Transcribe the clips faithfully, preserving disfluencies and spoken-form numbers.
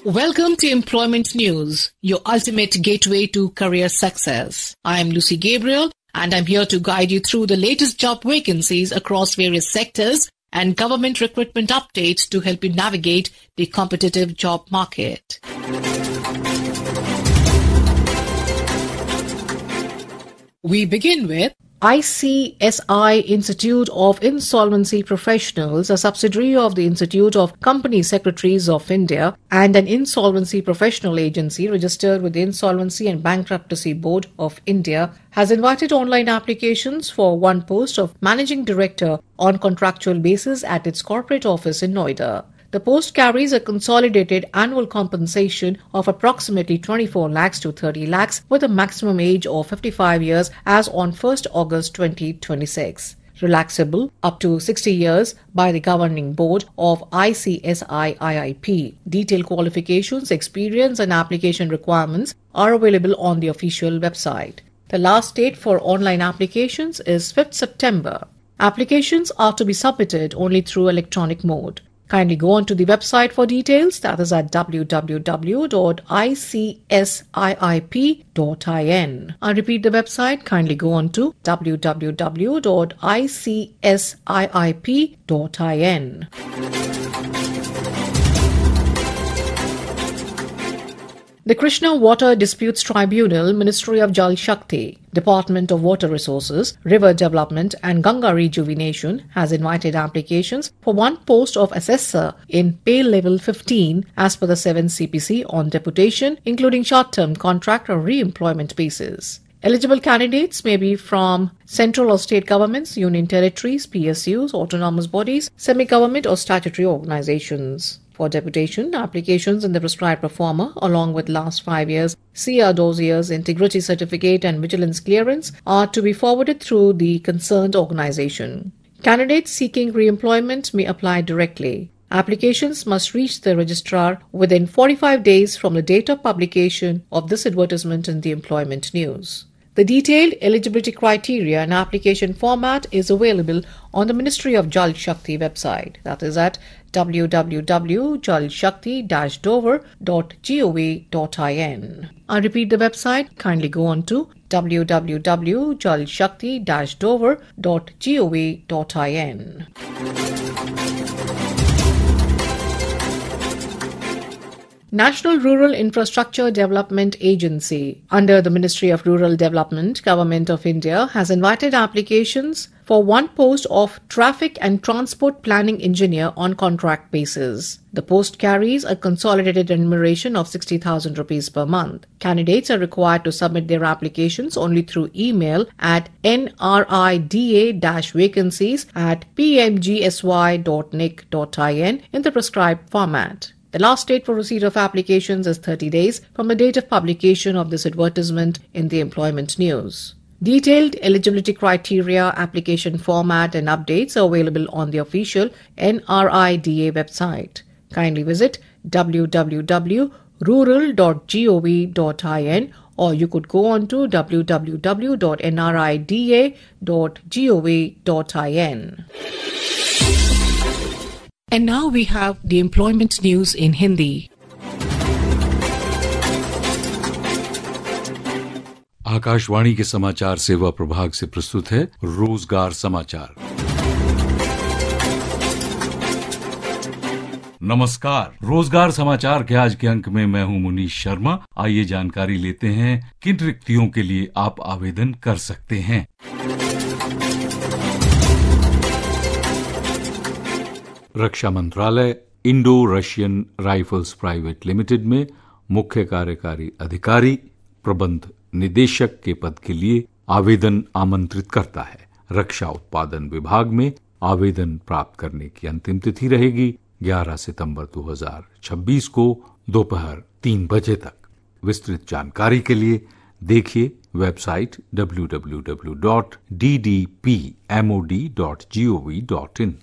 Welcome to Employment News, your ultimate gateway to career success. I am Lucy Gabriel, and I'm here to guide you through the latest job vacancies across various sectors and government recruitment updates to help you navigate the competitive job market. We begin with I C S I Institute of Insolvency Professionals, a subsidiary of the Institute of Company Secretaries of India and an insolvency professional agency registered with the Insolvency and Bankruptcy Board of India, has invited online applications for one post of Managing Director on contractual basis at its corporate office in Noida. The post carries a consolidated annual compensation of approximately twenty-four lakhs to thirty lakhs with a maximum age of fifty-five years as on first August twenty twenty-six. Relaxable up to sixty years by the governing board of I C S I I I P. Detailed qualifications, experience and application requirements are available on the official website. The last date for online applications is fifth September. Applications are to be submitted only through electronic mode. Kindly go on to the website for details, that is at w w w dot i c s i i p dot in. I repeat the website, kindly go on to w w w dot i c s i i p dot in. The Krishna Water Disputes Tribunal, Ministry of Jal Shakti, Department of Water Resources, River Development and Ganga Rejuvenation has invited applications for one post of assessor in pay level fifteen as per the seventh C P C on deputation, including short-term contract or re-employment basis. Eligible candidates may be from central or state governments, union territories, P S Us, autonomous bodies, semi-government or statutory organizations. For deputation, applications in the prescribed proforma, along with last five years C R dossiers, integrity certificate and vigilance clearance, are to be forwarded through the concerned organization. Candidates seeking re-employment may apply directly. Applications must reach the registrar within forty-five days from the date of publication of this advertisement in the Employment News. The detailed eligibility criteria and application format is available on the Ministry of Jal Shakti website, that is at w w w dot jal shakti dash dover dot gov dot in. I repeat the website, kindly go on to w w w dot jal shakti dash dover dot gov dot in. National Rural Infrastructure Development Agency, under the Ministry of Rural Development, Government of India, has invited applications for one post of Traffic and Transport Planning Engineer on contract basis. The post carries a consolidated remuneration of sixty thousand rupees per month. Candidates are required to submit their applications only through email at nrida-vacancies at p m g s y dot n i c dot in in the prescribed format. The last date for receipt of applications is thirty days from the date of publication of this advertisement in the Employment News. Detailed eligibility criteria, application format and updates are available on the official N R I D A website. Kindly visit w w w dot rural dot gov dot in or you could go on to w w w dot n r i d a dot gov dot in. And now we have the Employment News in Hindi. Akashvani के समाचार सेवा प्रभाग से प्रस्तुत है रोजगार समाचार। नमस्कार, रोजगार समाचार के आज के अंक में मैं हूं मुनीश शर्मा। आइए जानकारी लेते हैं किन रिक्तियों के लिए आप आवेदन कर सकते हैं। रक्षा मंत्रालय Indo Russian rifles private limited में मुख्य कार्यकारी अधिकारी प्रबंध निदेशक के पद के लिए आवेदन आमंत्रित करता है। रक्षा उत्पादन विभाग में आवेदन प्राप्त करने की अंतिम तिथि रहेगी ग्यारह सितंबर दो हज़ार छब्बीस को दोपहर तीन बजे तक। विस्तृत जानकारी के लिए देखिए website W W W dot D D P M O D dot G O V dot in.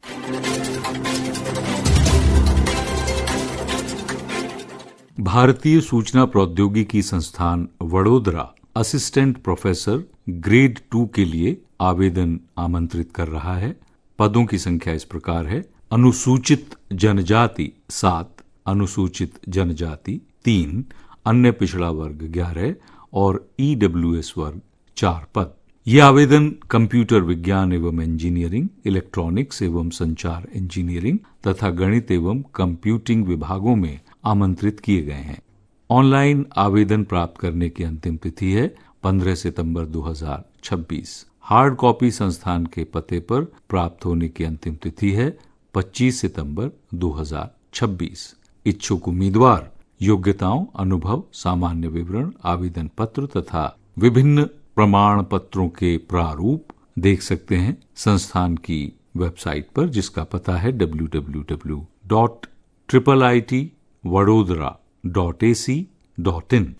भारतीय सूचना प्रौद्योगिकी संस्थान Vadodara assistant professor grade two के लिए आवेदन आमंत्रित कर रहा है। पदों की संख्या इस प्रकार है: अनुसूचित जनजाति सात, अनुसूचित जनजाति तीन, अन्य पिछड़ा वर्ग ग्यारह और ईडब्ल्यूएस वर्ग चार पद। ये आवेदन कंप्यूटर विज्ञान एवं इंजीनियरिंग, इलेक्ट्रॉनिक्स एवं संचार इंजीनियरिंग तथा गणित एवं कंप्यूटिंग विभागों में आमंत्रित किए गए हैं। ऑनलाइन आवेदन प्राप्त करने की अंतिम तिथि है पंद्रह सितंबर दो हज़ार छब्बीस। हार्ड कॉपी संस्थान के पते पर प्राप्त होने की अंतिम तिथि है पच्चीस सितंबर दो हज़ार छब्बीस। इच्छुक उम्मीदवार योग्यताओं, अनुभव, सामान्य विवरण, आवेदन पत्र तथा विभिन्न प्रमाण पत्रों के प्रारूप देख सकते हैं संस्थान की वेबसाइट पर, जिसका पता है W W W dot triple I T Vadodara dot A C dot in.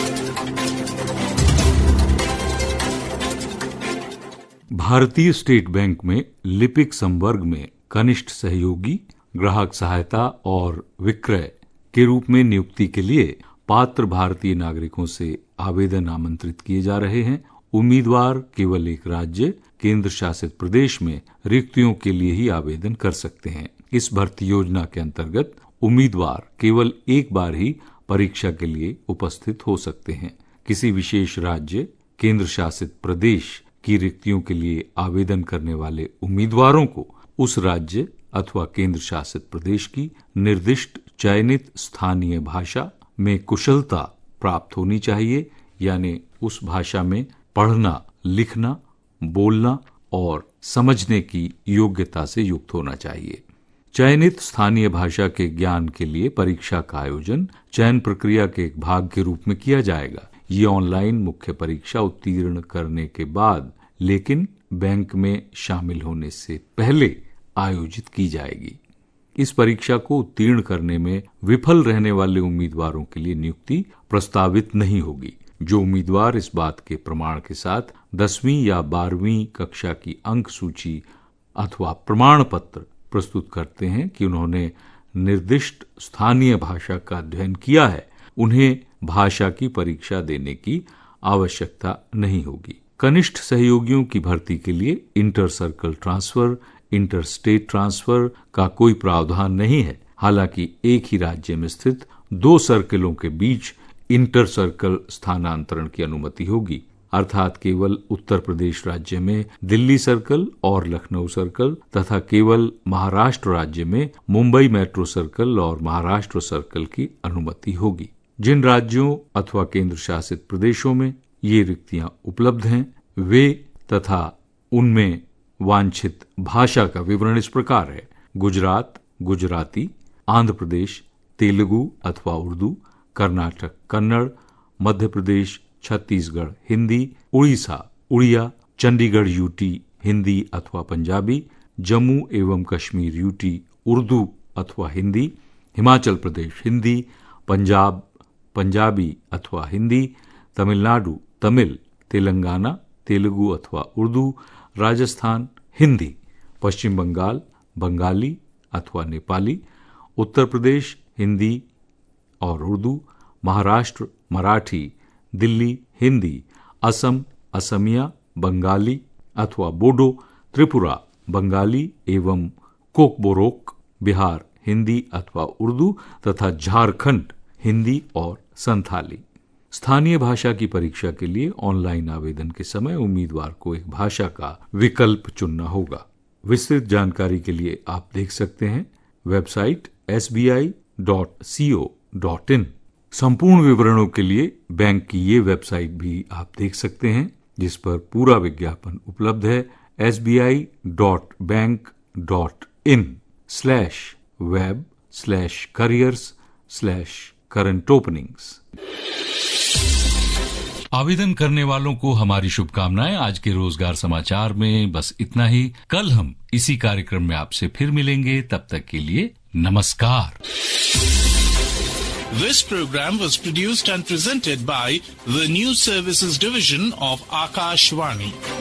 भारतीय स्टेट बैंक में लिपिक संवर्ग में कनिष्ठ सहयोगी, ग्राहक सहायता और विक्रय के रूप में नियुक्ति के लिए पात्र भारतीय नागरिकों से आवेदन आमंत्रित किए जा रहे हैं। उम्मीदवार केवल एक राज्य, केंद्र शासित प्रदेश में रिक्तियों के लिए ही आवेदन कर सकते हैं। इस भर्ती योजना के अंतर्गत उम्मीदवार केवल एक बार ही परीक्षा के लिए उपस्थित हो सकते हैं। किसी विशेष राज्य, केंद्र शासित प्रदेश की रिक्तियों के लिए आवेदन करने वाले उम्मीदवारों को उस राज्य अथवा केंद्र शासित प्रदेश की निर्दिष्ट चयनित स्थानीय भाषा में कुशलता प्राप्त होनी चाहिए, यानी उस भाषा में पढ़ना, लिखना, बोलना और समझने की योग्यता से युक्त होना चाहिए। चयनित स्थानीय भाषा के ज्ञान के लिए परीक्षा का आयोजन चयन प्रक्रिया के एक भाग के रूप में किया जाएगा। ये ऑनलाइन मुख्य परीक्षा उत्तीर्ण करने के बाद, लेकिन बैंक में शामिल होने से पहले आयोजित की जाएगी। इस परीक्षा को उत्तीर्ण करने में विफल रहने वाले उम्मीदवारों के लिए नियुक्ति प्रस्तावित नहीं होगी। जो उम्मीदवार इस बात के प्रमाण के साथ दसवीं या बारहवीं कक्षा की अंक सूची अथवा प्रमाण पत्र प्रस्तुत करते हैं कि उन्होंने निर्दिष्ट स्थानीय भाषा का अध्ययन किया है, उन्हें भाषा की परीक्षा देने की आवश्यकता नहीं होगी। कनिष्ठ सहयोगियों की भर्ती के लिए inter circle transfer, inter state transfer का कोई प्रावधान नहीं है। हालांकि एक ही राज्य में स्थित दो सर्कलों के बीच इंटर सर्कल स्थानांतरण की अनुमति होगी, अर्थात केवल उत्तर प्रदेश राज्य में दिल्ली सर्कल और लखनऊ सर्कल तथा केवल महाराष्ट्र राज्य में मुंबई मेट्रो सर्कल और महाराष्ट्र सर्कल की अनुमति होगी। जिन राज्यों अथवा केंद्र शासित प्रदेशों में ये रिक्तियां उपलब्ध हैं, वे तथा उनमें वांछित भाषा का विवरण इस प्रकार है: गुजरात गुजराती, आंध्र प्रदेश तेलुगु अथवा उर्दू, कर्नाटक कन्नड़, मध्य प्रदेश छत्तीसगढ़ हिंदी, उड़ीसा उड़िया, चंडीगढ़ यूटी हिंदी अथवा पंजाबी, जम्मू एवं कश्मीर यूटी उर्दू अथवा हिंदी, हिमाचल प्रदेश हिंदी, पंजाब पंजाबी अथवा हिंदी, तमिलनाडु तमिल, तेलंगाना तेलुगु अथवा उर्दू, राजस्थान हिंदी, पश्चिम बंगाल बंगाली अथवा नेपाली, उत्तर प्रदेश हिंदी और उर्दू, महाराष्ट्र मराठी, दिल्ली हिंदी, असम असमिया बंगाली अथवा बोडो, त्रिपुरा बंगाली एवं कोकबोरोक, बिहार हिंदी अथवा उर्दू तथा झारखंड हिंदी और संथाली। स्थानीय भाषा की परीक्षा के लिए ऑनलाइन आवेदन के समय उम्मीदवार को एक भाषा का विकल्प चुनना होगा। विस्तृत जानकारी के लिए आप देख सकते हैं website S B I dot C O dot in. संपूर्ण विवरणों के लिए बैंक की ये वेबसाइट भी आप देख सकते हैं, जिस पर पूरा विज्ञापन उपलब्ध है S B I dot bank dot in slash web slash careers slash current openings. आवेदन करने वालों को हमारी शुभकामनाएं। आज के रोजगार समाचार में बस इतना ही। कल हम इसी कार्यक्रम में आपसे फिर मिलेंगे, तब तक के लिए नमस्कार। This program was produced and presented by the News Services Division of Akashvani.